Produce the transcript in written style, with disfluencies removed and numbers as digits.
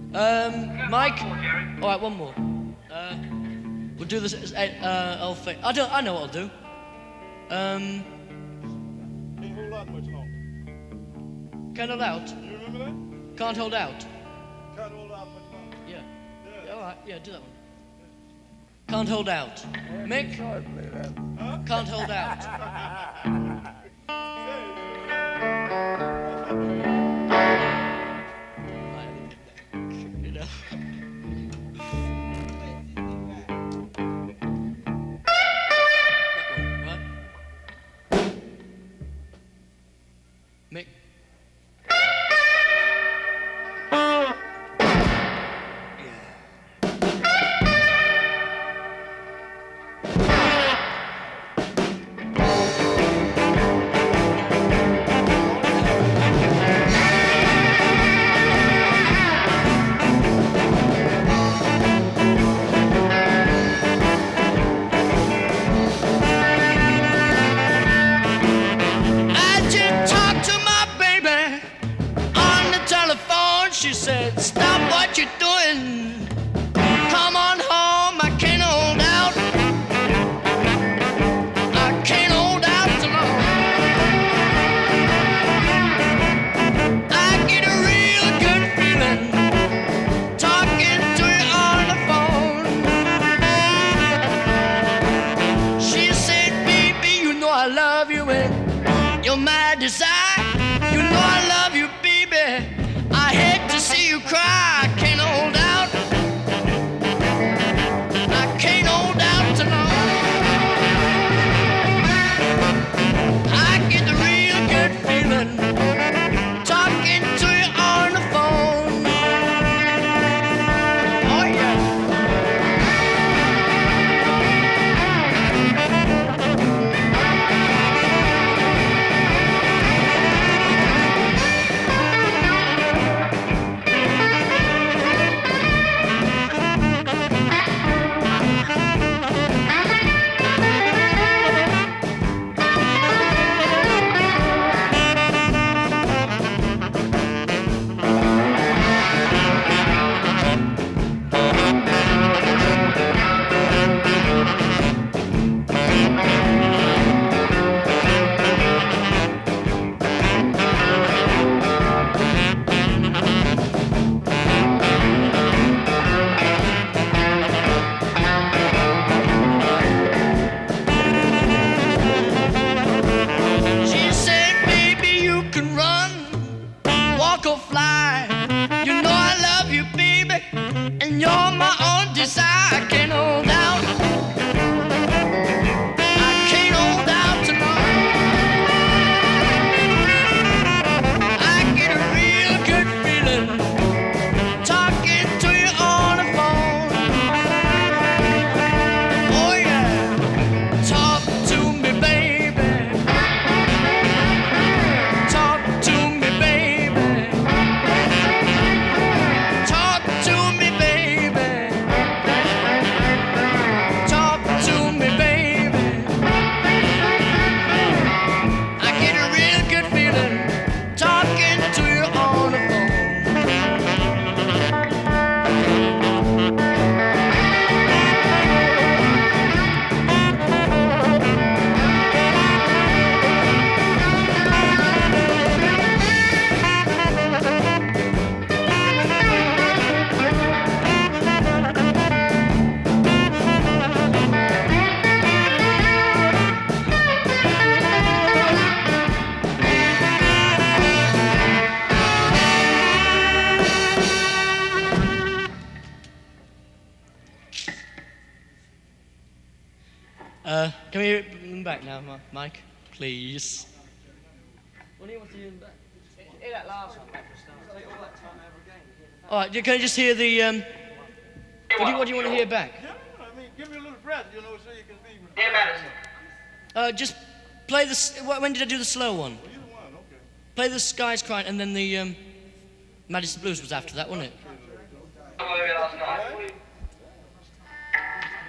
Mike. All right, one more. We'll do this. I'll think. I know what I'll do. Can't hold out much longer. Can't hold out. You remember that? Can't hold out. Can't hold out much longer. Yeah. Yeah. All right. Yeah, do that one. Can't hold out. Mick. Huh? Can't hold out. You know. That one, right? Mick. She said, stop what you're doing. Come on home, I can't hold out. I can't hold out too long. I get a real good feeling talking to you on the phone. She said, baby, you know I love you and you're my desire. You know I love you, baby. I hate to see you cry. I can't hold out. I can't hold out too long. I get the real good feeling talking to you on the phone. Oh yeah. She said, baby, you can run, walk or fly. You know I love you, baby, and you're my own desire. I can't hold out. I can't hold out too long. I get a real good feeling talking to you on the phone. Oh yeah, talk to me, baby. Talk to me, baby. Talk to me, baby. Talk to me, baby. I get a real good feeling talking to you on the phone. Can we hear them back now, Mike? Please. What do you want to hear them back? Hear that last one back to start. Take all that time over again. All right, can I just hear the? What do you want to hear back? Yeah, I mean, give me a little breath, you know, so you can be. Dear Madison. Just play the. When did I do the slow one? Either one, okay. Play the Skies Crying, and then the Madison Blues was after that, wasn't it?